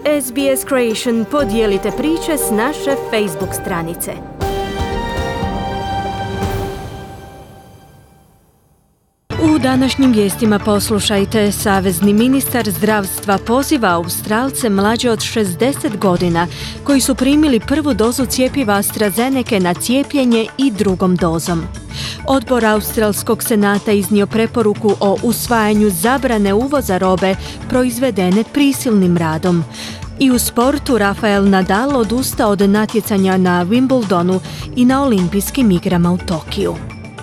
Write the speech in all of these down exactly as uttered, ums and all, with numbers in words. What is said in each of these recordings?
S B S Creation podijelite priče s naše Facebook stranice. U današnjim vijestima poslušajte, savezni ministar zdravstva poziva Australce mlađe od šezdeset godina koji su primili prvu dozu cjepiva AstraZeneca na cijepljenje i drugom dozom. Odbor Australskog senata iznio preporuku o usvajanju zabrane uvoza robe proizvedene prisilnim radom. I u sportu Rafael Nadal odustao od natjecanja na Wimbledonu i na olimpijskim igrama u Tokiju.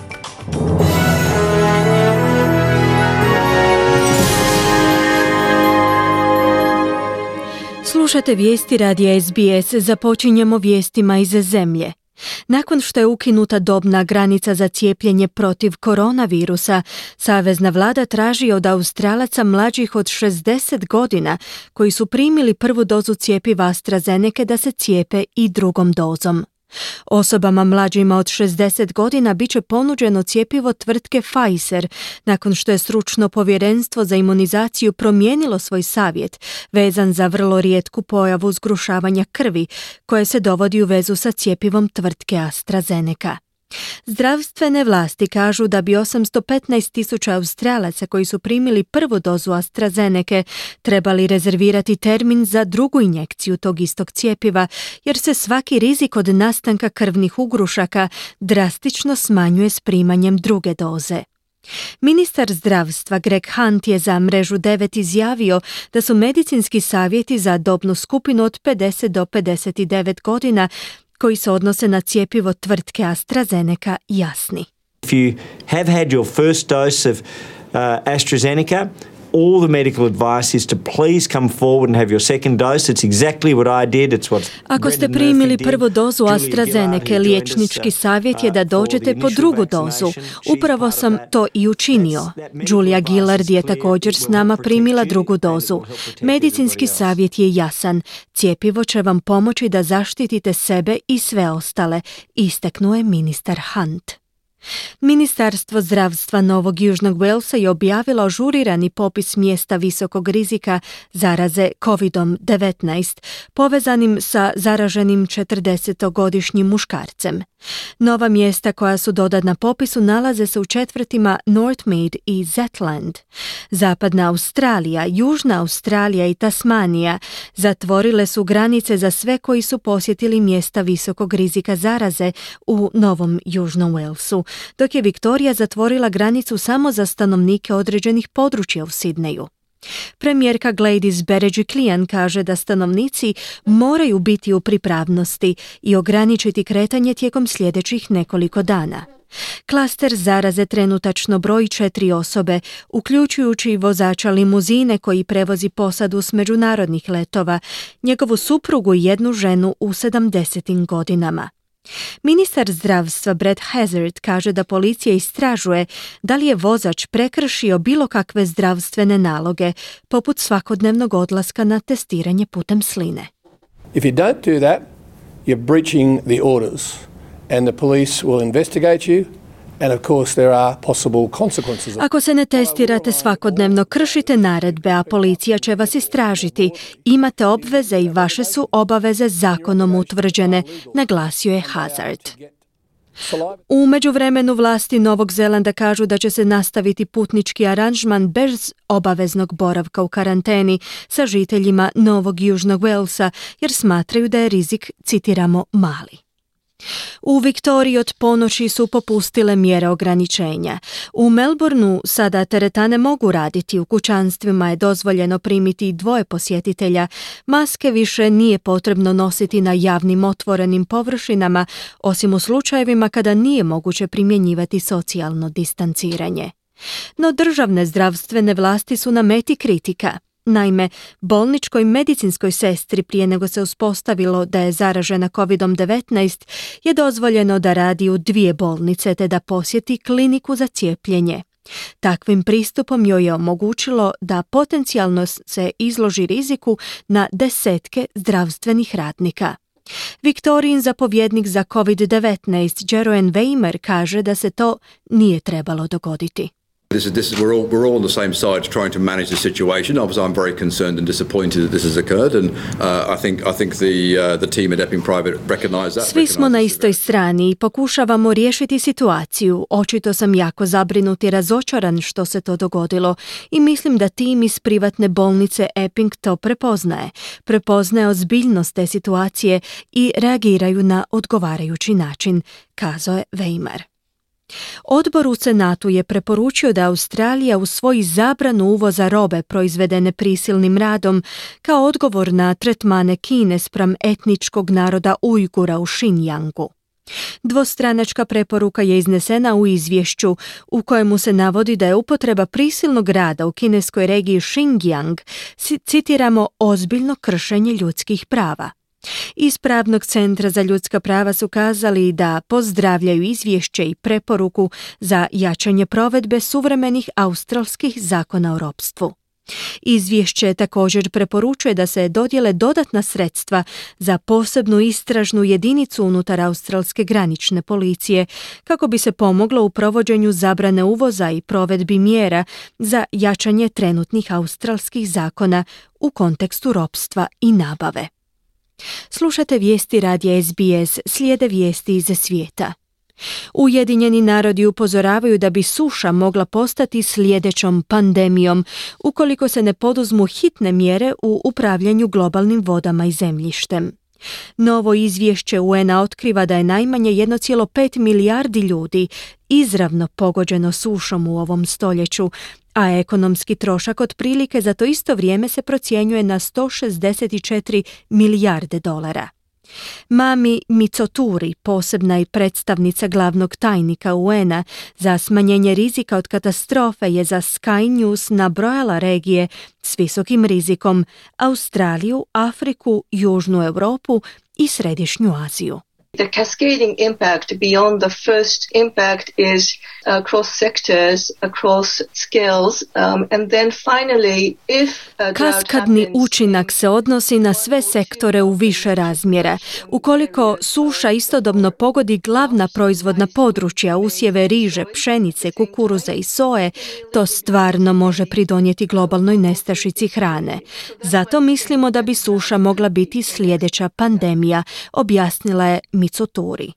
Slušate vijesti radija S B S, započinjemo vijestima iz zemlje. Nakon što je ukinuta dobna granica za cijepljenje protiv koronavirusa, savezna vlada traži od Australaca mlađih od šezdeset godina koji su primili prvu dozu cjepiva AstraZeneca da se cijepe i drugom dozom. Osobama mlađima od šezdeset godina bit će ponuđeno cjepivo tvrtke Pfizer nakon što je stručno povjerenstvo za imunizaciju promijenilo svoj savjet vezan za vrlo rijetku pojavu zgrušavanja krvi koje se dovodi u vezu sa cjepivom tvrtke AstraZeneca. Zdravstvene vlasti kažu da bi osamsto petnaest tisuća Australaca koji su primili prvu dozu AstraZeneca trebali rezervirati termin za drugu injekciju tog istog cjepiva, jer se svaki rizik od nastanka krvnih ugrušaka drastično smanjuje s primanjem druge doze. Ministar zdravstva Greg Hunt je za mrežu devet izjavio da su medicinski savjeti za dobnu skupinu od pedeset do pedeset devet godina koji se odnose na cjepivo tvrtke AstraZeneca jasni. If you have had your first dose of uh, AstraZeneca, all the medical advice is to please come forward and have your second dose. It's exactly what I did. It's what Ako ste primili prvu dozu AstraZeneca, liječnički savjet je da dođete po drugu dozu. Upravo sam to i učinio. Julia Gillard je također s nama primila drugu dozu. Medicinski savjet je jasan. Cjepivo će vam pomoći da zaštitite sebe i sve ostale, istaknuo je ministar Hunt. Ministarstvo zdravstva Novog Južnog Walesa je objavilo ažurirani popis mjesta visokog rizika zaraze covid devetnaest povezanim sa zaraženim četrdesetogodišnjim muškarcem. Nova mjesta koja su dodana na popisu nalaze se u četvrtima Northmead i Zetland. Zapadna Australija, Južna Australija i Tasmanija zatvorile su granice za sve koji su posjetili mjesta visokog rizika zaraze u Novom Južnom Walesu, dok je Viktorija zatvorila granicu samo za stanovnike određenih područja u Sidneju. Premijerka Gladys Berejiklian kaže da stanovnici moraju biti u pripravnosti i ograničiti kretanje tijekom sljedećih nekoliko dana. Klaster zaraze trenutačno broji četiri osobe, uključujući i vozača limuzine koji prevozi posadu s međunarodnih letova, njegovu suprugu i jednu ženu u sedamdesetim godinama. Ministar zdravstva Brett Hazzard kaže da policija istražuje da li je vozač prekršio bilo kakve zdravstvene naloge, poput svakodnevnog odlaska na testiranje putem sline. If you don't do that, you're breaching the orders and the police will investigate you. And of course there are possible consequences. Ako se ne testirate svakodnevno, kršite naredbe, a policija će vas istražiti. Imate obveze i vaše su obaveze zakonom utvrđene, naglasio je Hazzard. U međuvremenu vlasti Novog Zelanda kažu da će se nastaviti putnički aranžman bez obaveznog boravka u karanteni sa žiteljima Novog Južnog Walesa, jer smatraju da je rizik, citiramo, mali. U Viktoriji od ponoći su popustile mjere ograničenja. U Melbourneu sada teretane mogu raditi, u kućanstvima je dozvoljeno primiti dvoje posjetitelja, maske više nije potrebno nositi na javnim otvorenim površinama, osim u slučajevima kada nije moguće primjenjivati socijalno distanciranje. No državne zdravstvene vlasti su na meti kritika. Naime, bolničkoj medicinskoj sestri prije nego se uspostavilo da je zaražena covid devetnaest je dozvoljeno da radi u dvije bolnice te da posjeti kliniku za cijepljenje. Takvim pristupom joj je omogućilo da potencijalno se izloži riziku na desetke zdravstvenih radnika. Viktorijin zapovjednik za covid devetnaest Jeroen Weimer kaže da se to nije trebalo dogoditi. This is, this is, we're, all, we're all on the same side trying to manage the situation. Obviously, I'm very concerned and disappointed that this has occurred, and uh, I think I think the uh, the team at Epping Private recognize that. Svi smo na istoj strani i pokušavamo riješiti situaciju. Očito sam jako zabrinut i razočaran što se to dogodilo i mislim da tim iz privatne bolnice Epping to prepoznaje. Prepoznaje ozbiljnost te situacije i reagiraju na odgovarajući način, kazao je Weimar. Odbor u Senatu je preporučio da Australija usvoji zabranu uvoza robe proizvedene prisilnim radom kao odgovor na tretmane Kine spram etničkog naroda Ujgura u Xinjiangu. Dvostranačka preporuka je iznesena u izvješću u kojemu se navodi da je upotreba prisilnog rada u kineskoj regiji Xinjiang, citiramo, ozbiljno kršenje ljudskih prava. Iz Pravnog centra za ljudska prava su kazali da pozdravljaju izvješće i preporuku za jačanje provedbe suvremenih australskih zakona o ropstvu. Izvješće također preporučuje da se dodijele dodatna sredstva za posebnu istražnu jedinicu unutar australske granične policije kako bi se pomoglo u provođenju zabrane uvoza i provedbi mjera za jačanje trenutnih australskih zakona u kontekstu ropstva i nabave. Slušate vijesti radija S B S, slijede vijesti iz svijeta. Ujedinjeni narodi upozoravaju da bi suša mogla postati sljedećom pandemijom ukoliko se ne poduzmu hitne mjere u upravljanju globalnim vodama i zemljištem. Novo izvješće U N-a otkriva da je najmanje jedan zarez pet milijardi ljudi izravno pogođeno sušom u ovom stoljeću, a ekonomski trošak otprilike za to isto vrijeme se procjenjuje na sto šezdeset četiri milijarde dolara. Mami Mitsoturi, posebna i predstavnica glavnog tajnika U N-a za smanjenje rizika od katastrofe, je za Sky News nabrojala regije s visokim rizikom: Australiju, Afriku, Južnu Europu i Središnju Aziju. The cascading impact beyond the first impact is across sectors, across skills, um, and then finally if Kaskadni učinak se odnosi na sve sektore u više razmjera. Ukoliko suša istodobno pogodi glavna proizvodna područja, usjeve riže, pšenice, kukuruza i soje, to stvarno može pridonijeti globalnoj nestašici hrane. Zato mislimo da bi suša mogla biti sljedeća pandemija, objasnila je Mitsoturi.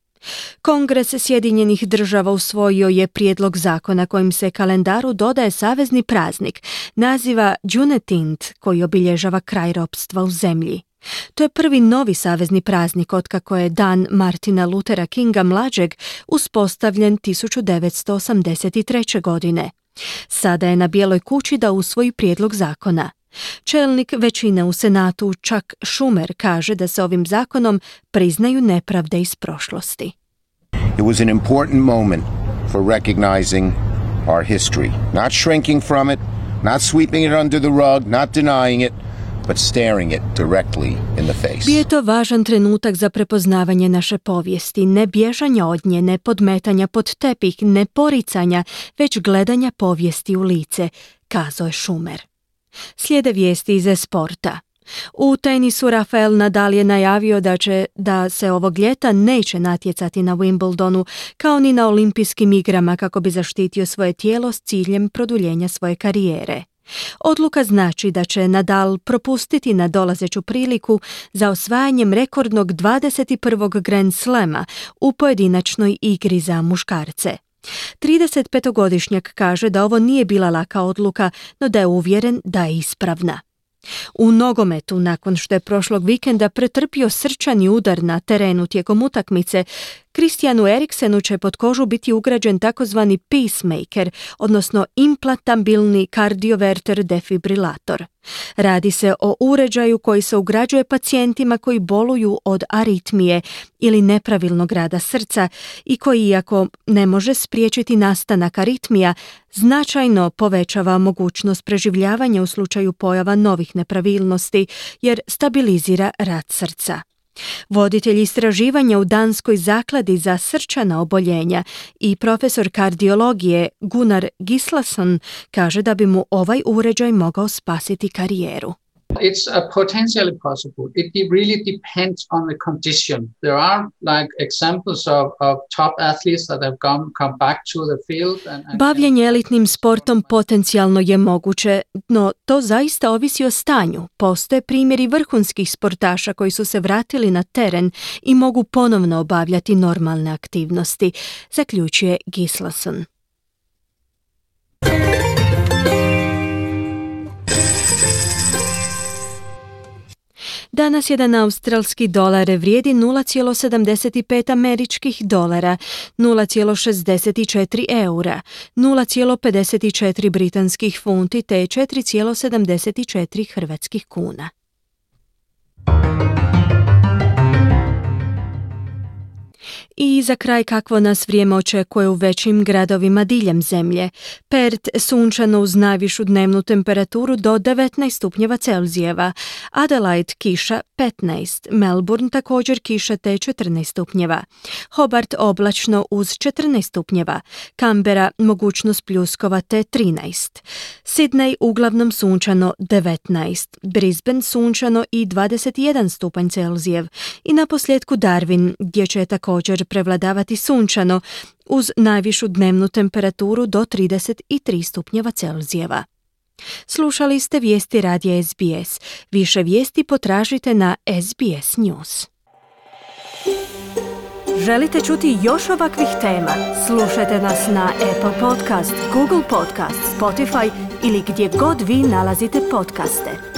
Kongres Sjedinjenih država usvojio je prijedlog zakona kojim se kalendaru dodaje savezni praznik, naziva Juneteenth, koji obilježava kraj ropstva u zemlji. To je prvi novi savezni praznik otkako je dan Martina Luthera Kinga mlađeg uspostavljen tisuću devetsto osamdeset treće. godine. Sada je na Bijeloj kući da usvoji prijedlog zakona. Čelnik većine u Senatu Chuck Schumer kaže da se ovim zakonom priznaju nepravde iz prošlosti. It was an important moment for recognizing our history, not shrinking from it, not sweeping it under the rug, not denying it, but staring it directly in the face. Bio je to važan trenutak za prepoznavanje naše povijesti, ne bježanja od nje, ne podmetanja pod tepih, ne poricanja, već gledanja povijesti u lice, kazao je Schumer. Slijede vijesti iz sporta. U tenisu Rafael Nadal je najavio da će da se ovog ljeta neće natjecati na Wimbledonu kao ni na olimpijskim igrama kako bi zaštitio svoje tijelo s ciljem produljenja svoje karijere. Odluka znači da će Nadal propustiti nadolazeću priliku za osvajanjem rekordnog dvadeset prvog Grand Slama u pojedinačnoj igri za muškarce. tridesetpetogodišnjak kaže da ovo nije bila laka odluka, no da je uvjeren da je ispravna. U nogometu, nakon što je prošlog vikenda pretrpio srčani udar na terenu tijekom utakmice, Christianu Eriksenu će pod kožu biti ugrađen takozvani pacemaker, odnosno implantabilni kardioverter defibrilator. Radi se o uređaju koji se ugrađuje pacijentima koji boluju od aritmije ili nepravilnog rada srca i koji, iako ne može spriječiti nastanak aritmija, značajno povećava mogućnost preživljavanja u slučaju pojava novih nepravilnosti jer stabilizira rad srca. Voditelj istraživanja u Danskoj zakladi za srčana oboljenja i profesor kardiologije Gunnar Gislason kaže da bi mu ovaj uređaj mogao spasiti karijeru. It's uh, potentially possible. It, it really depends on the condition. There are like examples of, of top athletes that have come, come back to the field. And, and Bavljenje elitnim sportom potencijalno je moguće, no to zaista ovisi o stanju. Postoje primjeri vrhunskih sportaša koji su se vratili na teren i mogu ponovno obavljati normalne aktivnosti, zaključuje Gislason. Danas jedan australski dolar vrijedi nula zarez sedamdeset pet američkih dolara, nula zarez šezdeset četiri eura, nula zarez pedeset četiri britanskih funti te četiri zarez sedamdeset četiri hrvatskih kuna. I za kraj kakvo nas vrijeme očekuje u većim gradovima diljem zemlje. Perth sunčano uz najvišu dnevnu temperaturu do devetnaest stupnjeva Celzijeva, Adelaide kiša petnaest, Melbourne također kiša te četrnaest stupnjeva, Hobart oblačno uz četrnaest stupnjeva, Canberra mogućnost pljuskova te trinaest, Sydney uglavnom sunčano devetnaest, Brisbane sunčano i dvadeset jedan stupanj Celzijev i na posljedku Darwin gdje će također prevladavati sunčano uz najvišu dnevnu temperaturu do trideset tri stupnjeva Celzijeva. Slušali ste vijesti radija S B S. Više vijesti potražite na S B S News. Želite čuti još ovakvih tema? Slušajte nas na Apple Podcast, Google Podcast, Spotify ili gdje god vi nalazite podcaste.